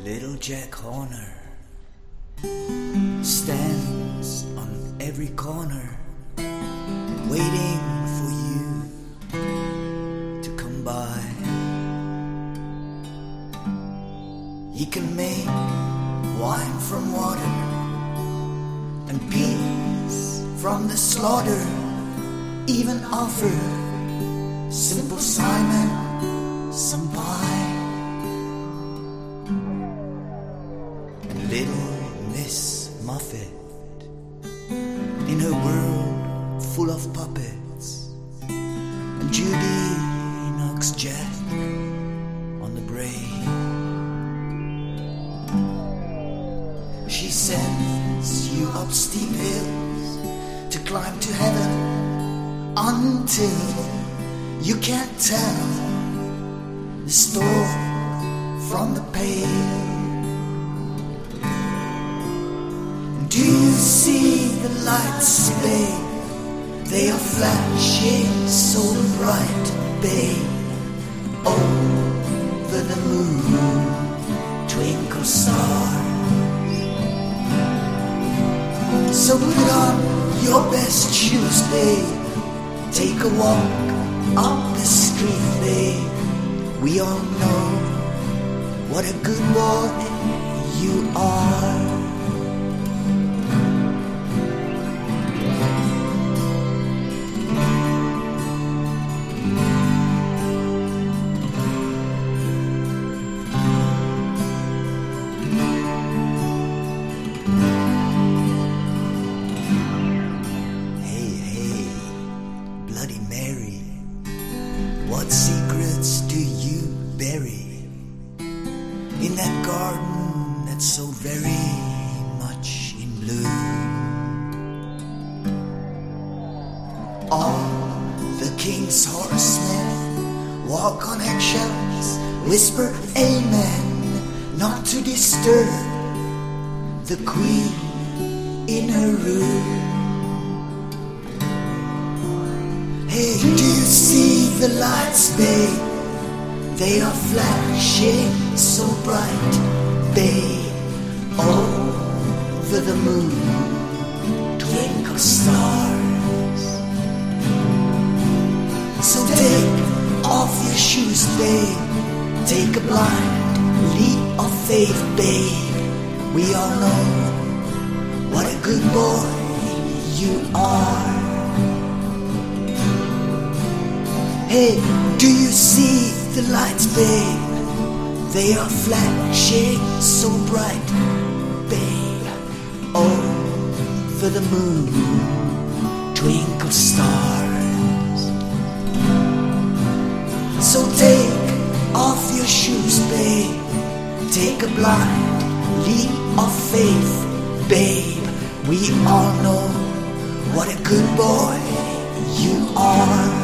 Little Jack Horner stands on every corner, waiting for you to come by. He can make wine from water and peace from the slaughter, even offer simple Simon some pie. And little Miss Muffet, in her world full of puppets, and Judy knocks Jack on the brain. She sends you up steep hills to climb to heaven until you can't tell the storm from the pale. Do you see the lights, babe? They are flashing so bright, babe. Over the moon twinkle stars. So put on your best shoes, babe. Take a walk up the street, babe. We all know what a good boy you are. Bloody Mary, what secrets do you bury in that garden that's so very much in bloom? All the king's horsemen walk on eggshells, whisper amen, not to disturb the queen in her room. Hey, do you see the lights, babe? They are flashing so bright, babe. Over the moon twinkle stars. So take off your shoes, babe. Take a blind leap of faith, babe. We all know what a good boy you are. Hey, do you see the lights, babe? They are flashing so bright, babe. Over the moon twinkle stars. So take off your shoes, babe. Take a blind leap of faith, babe. We all know what a good boy you are.